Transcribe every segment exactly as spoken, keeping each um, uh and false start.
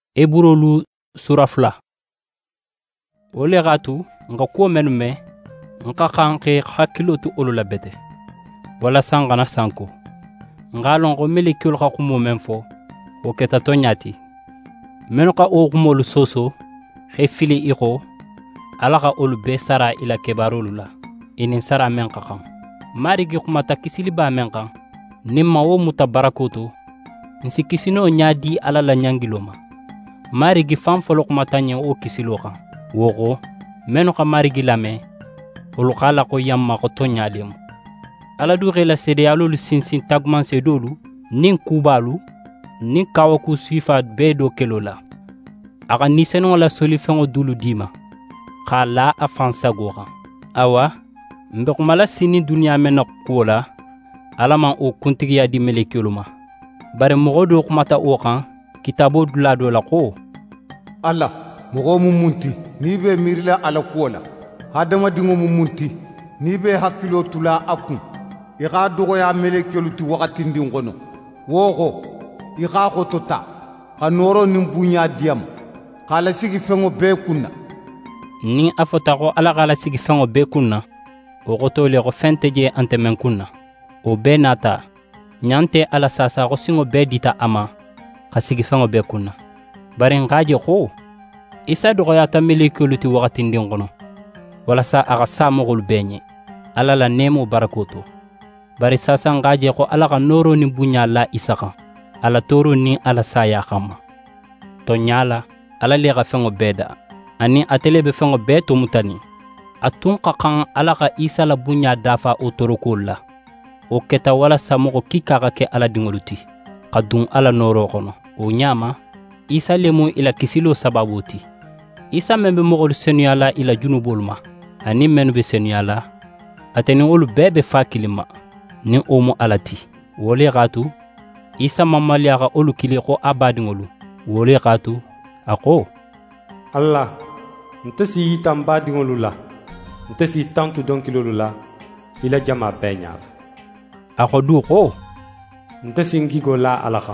Eburolu surafla. Ole gatu nga ko menu me nka kanke hakilo tu olu la bete. Wala sangana sanko. Nga longo melikul ka kumo menfo o keta to nyati. Menu ka o kumolu soso he fili iko alaka olu be sara ila kebarolu la. Inin sara men ka kan. Mari gi kumata kisili ba men kan. Nimma wo muta barakoto. Nsi kisino nyadi ala la nyangiloma. Mari gi fan folo kumata nye o kisilo kan. Wogo menu ka mari gi lame olu kala ko yamma ko to nyadem. Ala du gela sede alolu sinsin tagman sedolu nin kubalu nin kawaku suifa bedo kelola. Aga niseno la solifengo dulu dima. Kala afansa goga. Awa mbe kumala sini dunia mena kuola alama o kuntigi ya di melekiluma. Bare mogo do kumata o kan kitabo dula do la ko. Allah mogo mumunti ni be mirila ala kuola. Hadama dingo mumunti ni be hakilo tula akun. Ika dogo ya melekelu ti wakati ndingono. Wogo ika ko tota. Ka noro nimbunya diam. Kala sigi fengo be kunna. Ni afota ko ala kala sigi fengo be kunna. O goto le ko fenteje ante men kunna. O be nata. Nyante ala sasa ko singo be dita ama. Ka sigi fengo be kunna. Bare ngaje ko. Isa dogo ya ta melekelu ti wakati ndingono. Wala sa aga sa mogol benye. Ala la nemo barakoto. Bari sasa ngaje ko ala ka noro ni bunya la isaka. Ala toro ni ala saya kama. To nyala ala le ga fengo beda. Ani atele be fengo beto mutani. Atun ka kan ala ka isa la bunya dafa o toro kola. O keta wala samogo kika ka ke ala dingoluti. Kadun ala noro kono. O nyama isa lemo ila kisilo sababuti. Isa membe mogol senyala ila junubolma. Ani menu be senyala. Ateni olu bebe fakilima. Ni omo alati. Wole gatu. Isa mamali aga olu kili ko abadingolu. Wole gatu. Ako. Allah. Ntesi itam badingolu la. Ntesi tantu donkilolu la. Ila jama benya. Ako du ko. Ntesi ngigo la alaka.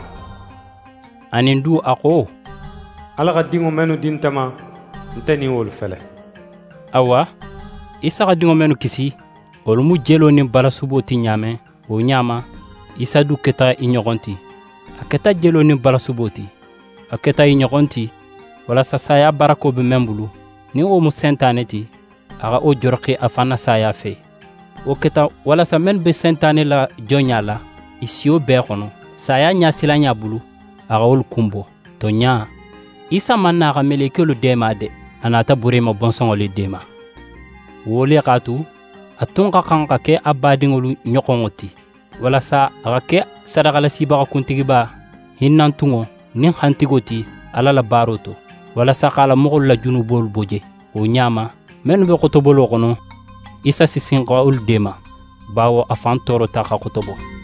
Anindu ako. Alaka dingo menu dintama. Nteni wolu fele. Awa. Isa ka dingo menu kisi. Olu mu jelo ni balasubo ti nyame. O nyama. Isa du keta inyogonti. A keta jelo ni balasubo ti. A keta inyogonti. Wala sa saya barako be membulu. Ni o mu sentane ti. Aga o jorki afana saya fe. O keta wala sa men be sentane la jonya la. Isio be kono. Saya nya sila nya bulu. Aga ol kumbo. To nya. Isa manna aga melekelu dema de. Anata burema bonsongole dema. Wole katu. Atunga kanka ke abadingolu nyokongoti. Wala sa aga ke sadagala sibaga kuntigiba. Hinnantungo. Nin hantigoti. Alala baroto. Wala sa kala mogol la junubol boje. O nyama. Menu be kotobolo kono. Isa sisinga ul dema. Bawo afan toro taka kotobo.